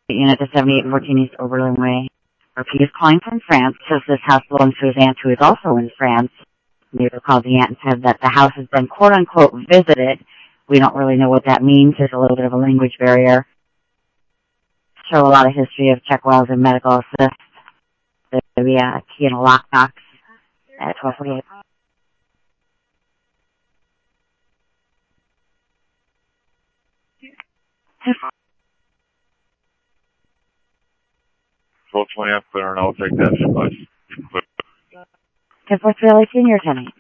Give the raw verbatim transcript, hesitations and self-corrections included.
unit to seventy-eight fourteen East Oberlin Way. He is calling from France. Says this house belongs to his aunt, who is also in France. Neighbor called the aunt and said that the house has been quote-unquote visited. We don't really know what that means. There's a little bit of a language barrier. Show a lot of history of check wells and medical assist. There'll be a key and a lockbox at twelve forty-eight. twelve twenty, I'm clear, and I'll take that device. ten four three L A Senior Tenant.